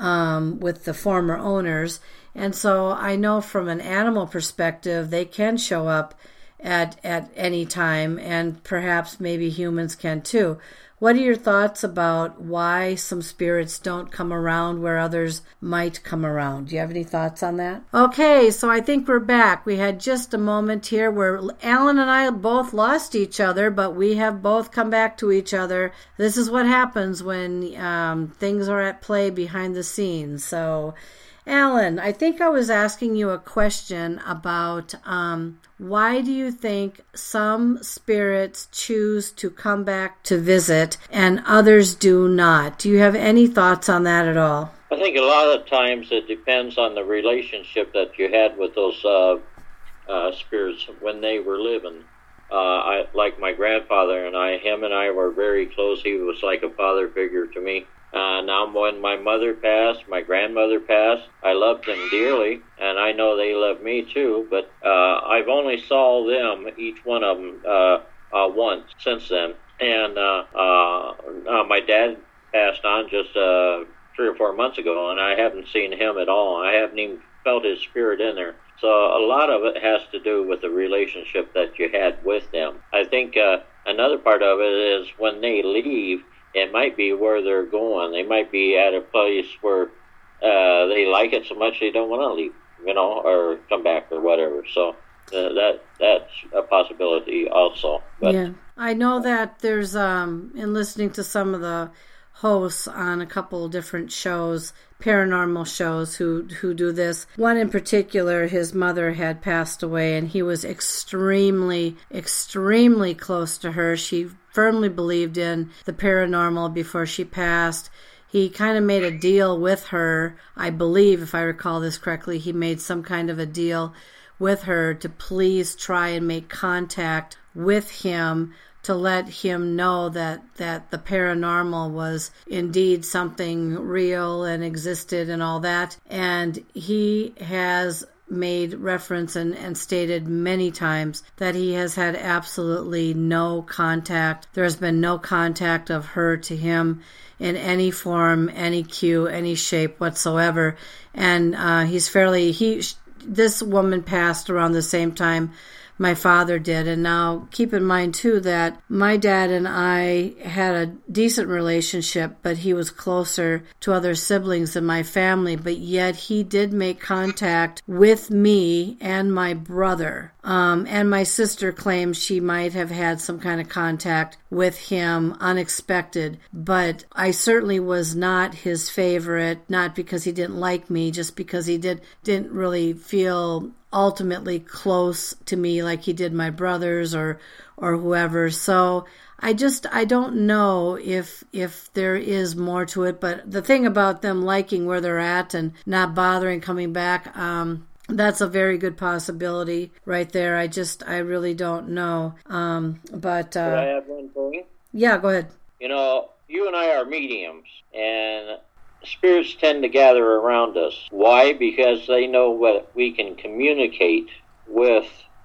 S1: um, with the former owners. And so I know from an animal perspective, they can show up at at any time, and perhaps maybe humans can too. What are your thoughts about why some spirits don't come around where others might come around? Do you have any thoughts on that? Okay, so I think we're back. We had just a moment here where Alan and I both lost each other, but we have both come back to each other. This is what happens when um, things are at play behind the scenes. So, Alan, I think I was asking you a question about um, why do you think some spirits choose to come back to visit and others do not? Do you have any thoughts on that at all?
S5: I think a lot of times it depends on the relationship that you had with those uh, uh, spirits when they were living. Uh, I, like my grandfather and I, him and I were very close. He was like a father figure to me. Uh, now, when my mother passed, my grandmother passed, I loved them dearly, and I know they love me too, but uh, I've only saw them, each one of them, uh, uh, once since then. And uh, uh, uh, my dad passed on just uh, three or four months ago, and I haven't seen him at all. I haven't even felt his spirit in there. So a lot of it has to do with the relationship that you had with them. I think uh, another part of it is when they leave, it might be where they're going. They might be at a place where uh, they like it so much they don't want to leave, you know, or come back or whatever. So uh, that that's a possibility also. But,
S1: yeah, I know that there's, um, in listening to some of the hosts on a couple of different shows, paranormal shows who who do this. One in particular, his mother had passed away, and he was extremely, extremely close to her. She firmly believed in the paranormal before she passed. He kind of made a deal with her, I believe, if I recall this correctly. He made some kind of a deal with her to please try and make contact with him, to let him know that, that the paranormal was indeed something real and existed and all that. And he has made reference and, and stated many times that he has had absolutely no contact. There has been no contact of her to him in any form, any cue, any shape whatsoever. And uh, he's fairly, he, this woman passed around the same time my father did. And now keep in mind too that my dad and I had a decent relationship, but he was closer to other siblings in my family, but yet he did make contact with me and my brother. Um, and my sister claims she might have had some kind of contact with him, unexpected, but I certainly was not his favorite, not because he didn't like me, just because he did, didn't really feel ultimately close to me like he did my brothers or or whoever. So I just I don't know if if there is more to it, but the thing about them liking where they're at and not bothering coming back, um that's a very good possibility right there. I just I really don't know. Um but uh
S5: Could I add one thing?
S1: Yeah, go ahead.
S5: You know, you and I are mediums, and spirits tend to gather around us. Why? Because they know what we can communicate with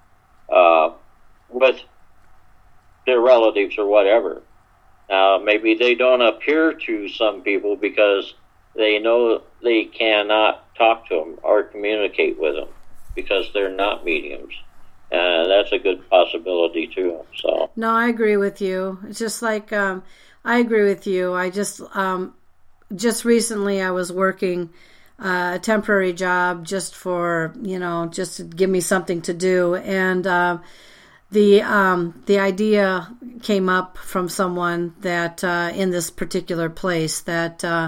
S5: uh, with their relatives or whatever. Now, maybe they don't appear to some people because they know they cannot talk to them or communicate with them because they're not mediums. Uh, that's a good possibility too. So
S1: no, I agree with you. It's just like um, I agree with you. I just um, Just recently I was working uh, a temporary job just for, you know, just to give me something to do. And uh, the um, the idea came up from someone that uh, in this particular place that uh,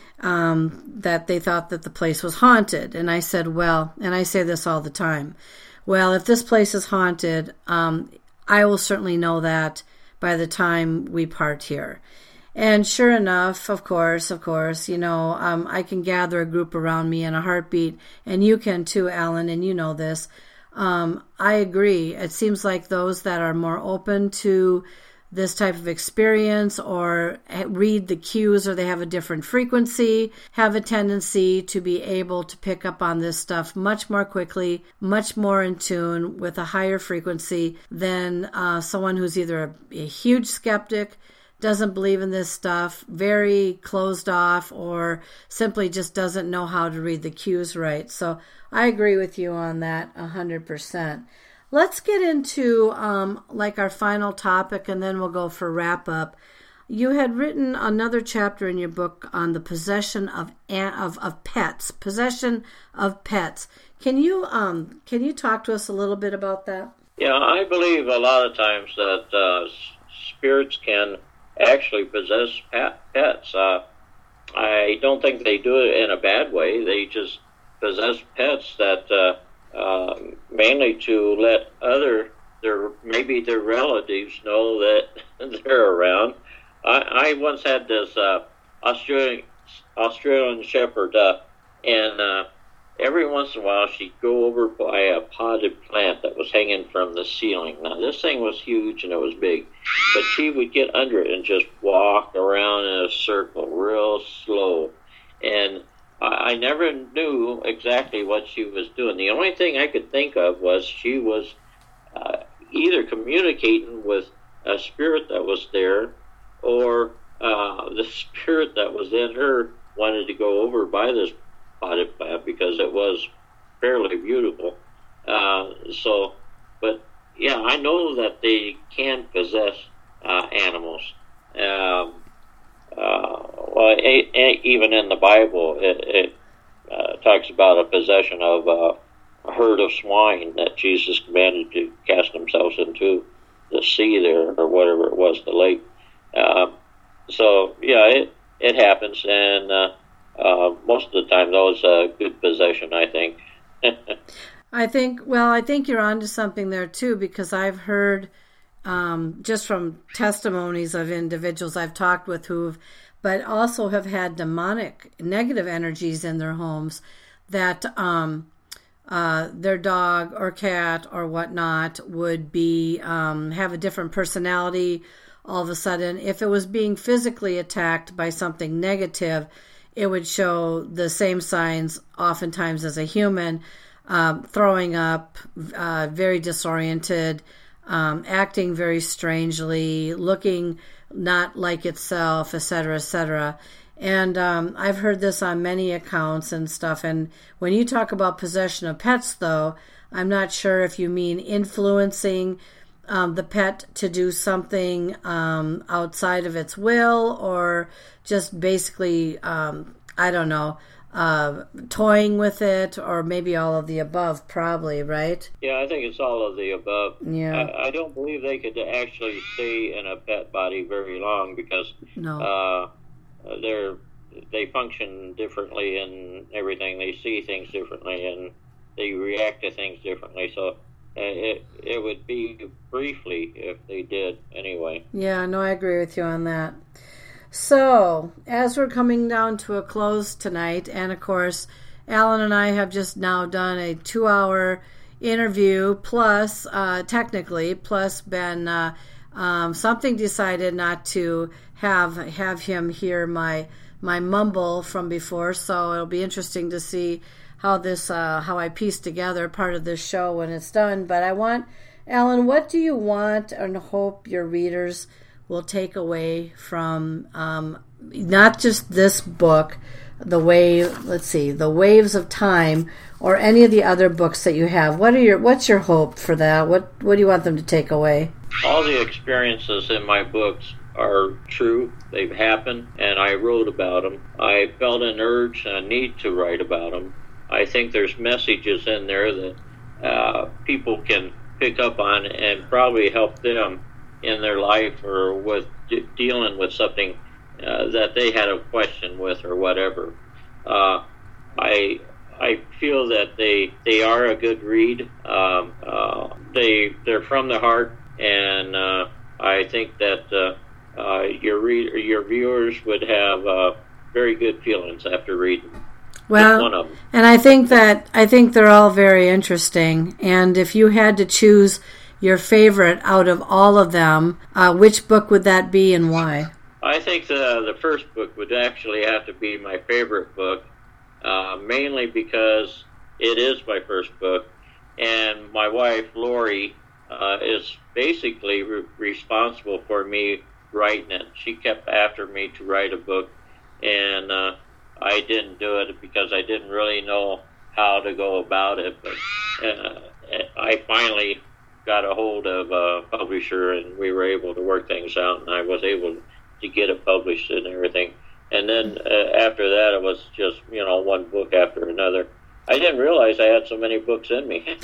S1: um, that they thought that the place was haunted. And I said, well, and I say this all the time, well, if this place is haunted, um, I will certainly know that by the time we part here. And sure enough, of course, of course, you know, um, I can gather a group around me in a heartbeat, and you can too, Alan, and you know this. Um, I agree. It seems like those that are more open to this type of experience or read the cues, or they have a different frequency, have a tendency to be able to pick up on this stuff much more quickly, much more in tune with a higher frequency than uh, someone who's either a, a huge skeptic, doesn't believe in this stuff, very closed off, or simply just doesn't know how to read the cues right. So I agree with you on that one hundred percent. Let's get into um, like our final topic, and then we'll go for wrap up. You had written another chapter in your book on the possession of of, of pets, possession of pets. Can you um can you talk to us a little bit about that?
S5: Yeah, I believe a lot of times that uh, spirits can actually possess pet, pets. Uh, I don't think they do it in a bad way. They just possess pets that. Uh, Uh, mainly to let other, their maybe their relatives know that they're around. I, I once had this uh, Australian Australian Shepherd, uh, and uh, every once in a while she'd go over by a potted plant that was hanging from the ceiling. Now this thing was huge and it was big, but she would get under it and just walk around in a circle real slow, and I never knew exactly what she was doing. The only thing I could think of was she was uh, either communicating with a spirit that was there, or uh, the spirit that was in her wanted to go over by this potted plant because it was fairly beautiful. Uh, so, but yeah, I know that they can possess uh, animals. Um, Uh, well, a, a, even in the Bible, it, it uh, talks about a possession of uh, a herd of swine that Jesus commanded to cast themselves into the sea there, or whatever it was, the lake. Uh, so, yeah, it, it happens, and uh, uh, most of the time, those uh, good possession, I think.
S1: I think, well, I think you're onto something there, too, because I've heard... Um, just from testimonies of individuals I've talked with who've, but also have had demonic, negative energies in their homes, that um, uh, their dog or cat or whatnot would be um, have a different personality all of a sudden. If it was being physically attacked by something negative, it would show the same signs oftentimes as a human, um, throwing up, uh, very disoriented, Um, acting very strangely, looking not like itself, et cetera, et cetera. And um, I've heard this on many accounts and stuff. And when you talk about possession of pets, though, I'm not sure if you mean influencing um, the pet to do something um, outside of its will, or just basically, um, I don't know, Uh, toying with it, or maybe all of the above, probably, right?
S5: Yeah, I think it's all of the above.
S1: Yeah.
S5: I, I don't believe they could actually stay in a pet body very long, because
S1: no.
S5: uh, they're they function differently and everything. They see things differently and they react to things differently. So uh, it it would be briefly if they did anyway.
S1: Yeah, no, I agree with you on that. So, as we're coming down to a close tonight, and of course, Alan and I have just now done a two-hour interview, plus, uh, technically, plus been uh, um, something decided not to have have him hear my my mumble from before. So it'll be interesting to see how this uh, how I piece together part of this show when it's done. But I want, Alan, what do you want and hope your readers will take away from um, not just this book, the wave, let's see, the Waves of Time, or any of the other books that you have? What are your what's your hope for that? What what do you want them to take away?
S5: All the experiences in my books are true. They've happened, and I wrote about them. I felt an urge and a need to write about them. I think there's messages in there that uh, people can pick up on and probably help them in their life, or with de- dealing with something uh, that they had a question with, or whatever. Uh, I I feel that they they are a good read. Um, uh, they they're from the heart, and uh, I think that uh, uh, your read, your viewers would have uh, very good feelings after reading.
S1: Well,
S5: one of them.
S1: And I think that I think they're all very interesting. And if you had to choose your favorite out of all of them, uh, which book would that be and why?
S5: I think the the first book would actually have to be my favorite book, uh, mainly because it is my first book, and my wife Lori uh, is basically re- responsible for me writing it. She kept after me to write a book, and uh, I didn't do it because I didn't really know how to go about it. But uh, I finally got a hold of a publisher, and we were able to work things out, and I was able to get it published and everything. And then uh, after that, it was just, you know, one book after another. I didn't realize I had so many books in me.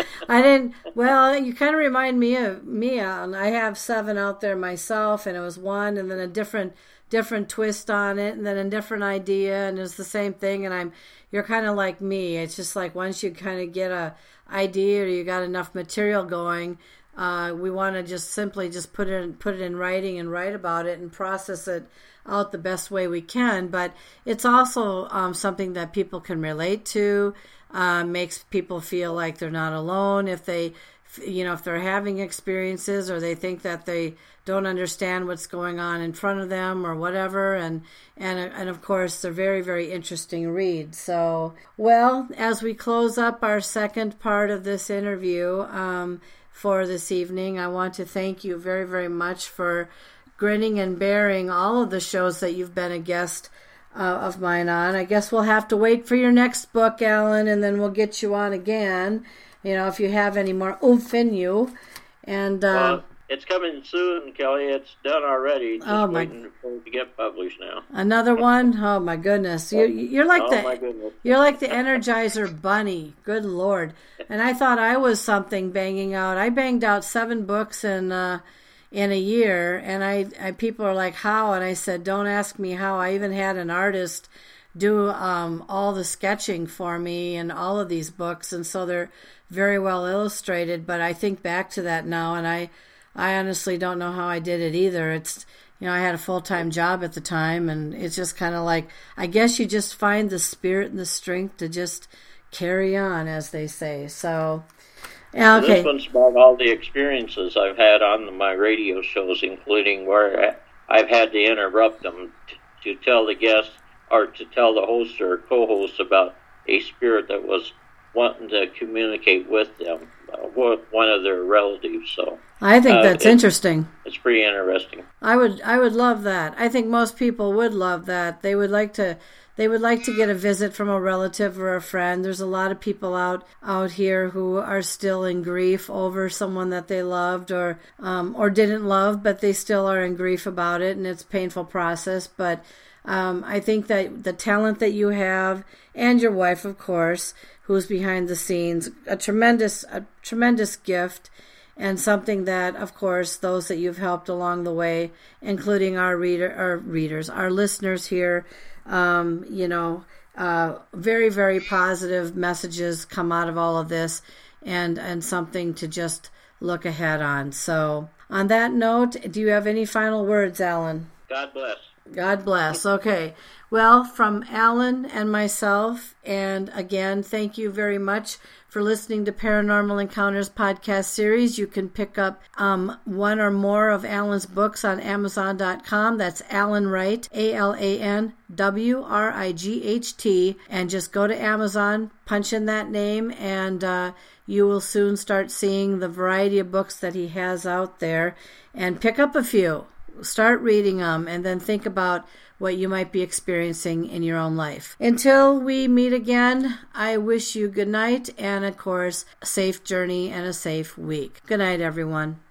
S1: I didn't. Well, you kind of remind me of me. And I have seven out there myself, and it was one, and then a different different twist on it, and then a different idea, and it's the same thing. And I'm, you're kind of like me. It's just like once you kind of get a idea or you got enough material going, uh, we want to just simply just put it put it in writing and write about it and process it out the best way we can. But it's also um, something that people can relate to, uh, makes people feel like they're not alone if they, you know, if they're having experiences or they think that they don't understand what's going on in front of them or whatever. And, and, and of course, they're very, very interesting reads. So, well, as we close up our second part of this interview um, for this evening, I want to thank you very, very much for grinning and bearing all of the shows that you've been a guest uh, of mine on. I guess we'll have to wait for your next book, Alan, and then we'll get you on again, you know, if you have any more oomph in you. And uh,
S5: well, it's coming soon, Kelly. It's done already. Just
S1: oh my,
S5: waiting for it to get published now.
S1: Another one? Oh my goodness! You, you're like
S5: oh,
S1: the
S5: my goodness.
S1: You're like the Energizer Bunny. Good Lord! And I thought I was something banging out. I banged out seven books in uh, in a year, and I, I people are like, how? And I said, don't ask me how. I even had an artist do um, all the sketching for me in all of these books, and so they're very well illustrated. But I think back to that now, and I. I honestly don't know how I did it either. It's, you know, I had a full-time job at the time, and it's just kind of like, I guess you just find the spirit and the strength to just carry on, as they say. So, yeah, okay.
S5: This one's about all the experiences I've had on my radio shows, including where I've had to interrupt them to, to tell the guest or to tell the host or co-host about a spirit that was wanting to communicate with them, uh, with one of their relatives. So
S1: I think that's
S5: uh, it,
S1: interesting.
S5: It's pretty interesting.
S1: I would I would love that. I think most people would love that. They would like to they would like to get a visit from a relative or a friend. There's a lot of people out out here who are still in grief over someone that they loved or um, or didn't love, but they still are in grief about it, and it's a painful process. But um, I think that the talent that you have, and your wife, of course, who's behind the scenes, a tremendous a tremendous gift. And something that, of course, those that you've helped along the way, including our reader, our readers, our listeners here, um, you know, uh, very, very positive messages come out of all of this, and and something to just look ahead on. So, on that note, do you have any final words, Alan?
S5: God bless.
S1: God bless. Okay. Well, from Alan and myself, and again, thank you very much for listening to Paranormal Encounters podcast series. You can pick up um, one or more of Alan's books on Amazon dot com. That's Alan Wright, A L A N W R I G H T, and just go to Amazon, punch in that name, and uh, you will soon start seeing the variety of books that he has out there, and pick up a few. Start reading them, and then think about what you might be experiencing in your own life. Until we meet again, I wish you good night, and of course, a safe journey and a safe week. Good night, everyone.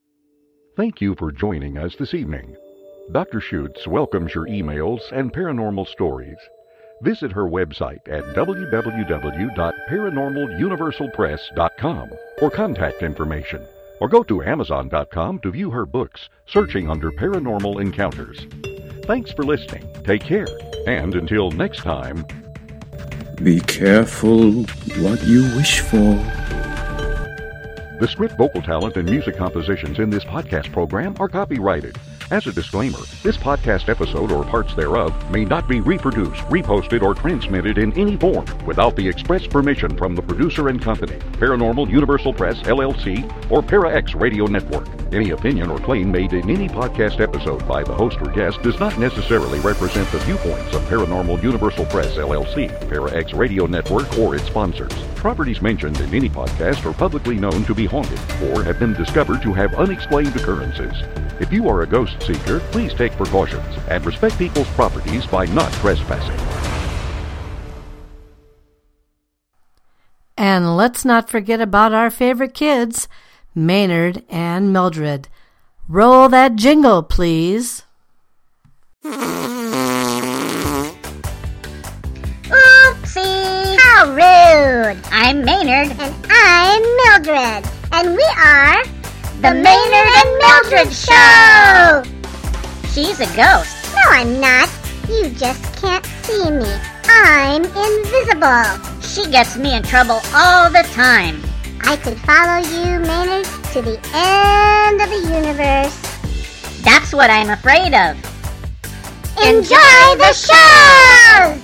S6: Thank you for joining us this evening. Doctor Schutz welcomes your emails and paranormal stories. Visit her website at w w w dot paranormal universal press dot com for contact information, or go to amazon dot com to view her books, searching under Paranormal Encounters. Thanks for listening. Take care. And until next time,
S3: be careful what you wish for.
S6: The script, vocal talent, and music compositions in this podcast program are copyrighted. As a disclaimer, this podcast episode or parts thereof may not be reproduced, reposted, or transmitted in any form without the express permission from the producer and company, Paranormal Universal Press, L L C, or Para-X Radio Network. Any opinion or claim made in any podcast episode by the host or guest does not necessarily represent the viewpoints of Paranormal Universal Press, L L C, Para-X Radio Network, or its sponsors. Properties mentioned in any podcast are publicly known to be haunted or have been discovered to have unexplained occurrences. If you are a ghost seeker, please take precautions and respect people's properties by not trespassing.
S1: And let's not forget about our favorite kids, Maynard and Mildred. Roll that jingle, please.
S2: Oopsie! How rude! I'm Maynard. And I'm Mildred. And we are the Maynard and Mildred Show! She's a ghost. No, I'm not. You just can't see me. I'm invisible. She gets me in trouble all the time. I could follow you, Maynard, to the end of the universe. That's what I'm afraid of. Enjoy, Enjoy the show!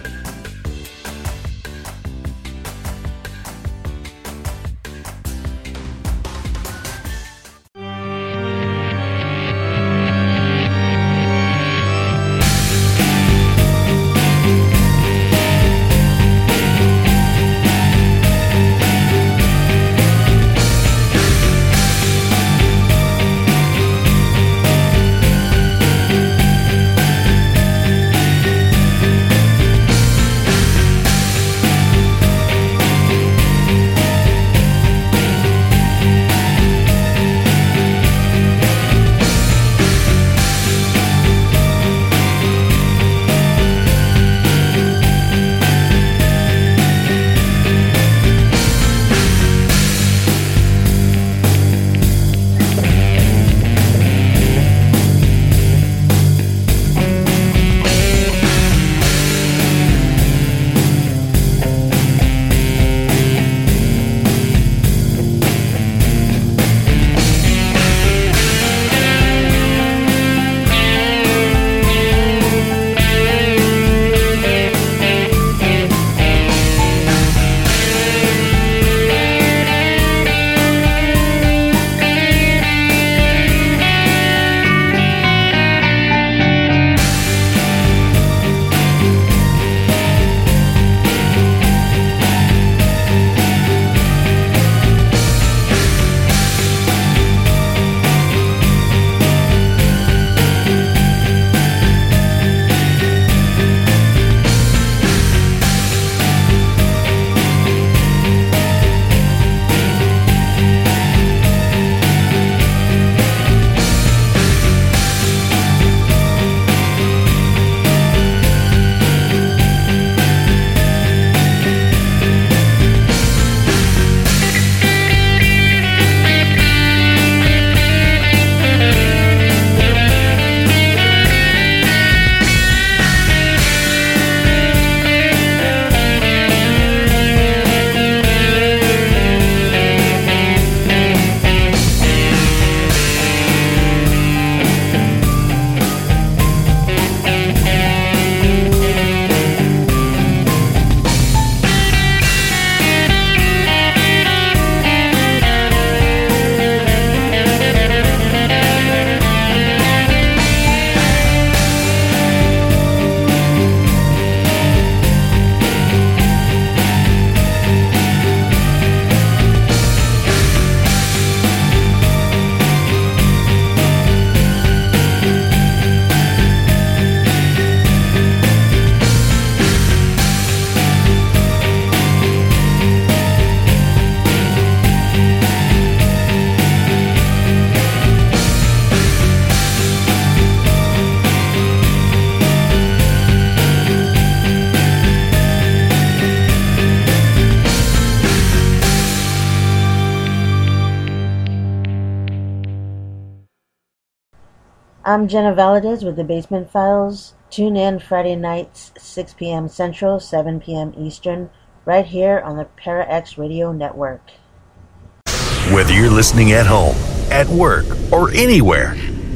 S7: I'm Jenna Valadez with the Basement Files. Tune in Friday nights, six p.m. Central, seven p.m. Eastern, right here on the Para-X Radio Network.
S4: Whether you're listening at home, at work, or anywhere,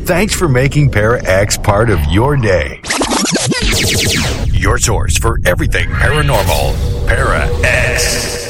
S4: Thanks for making Para X part of your day. Your source for everything paranormal. Para X.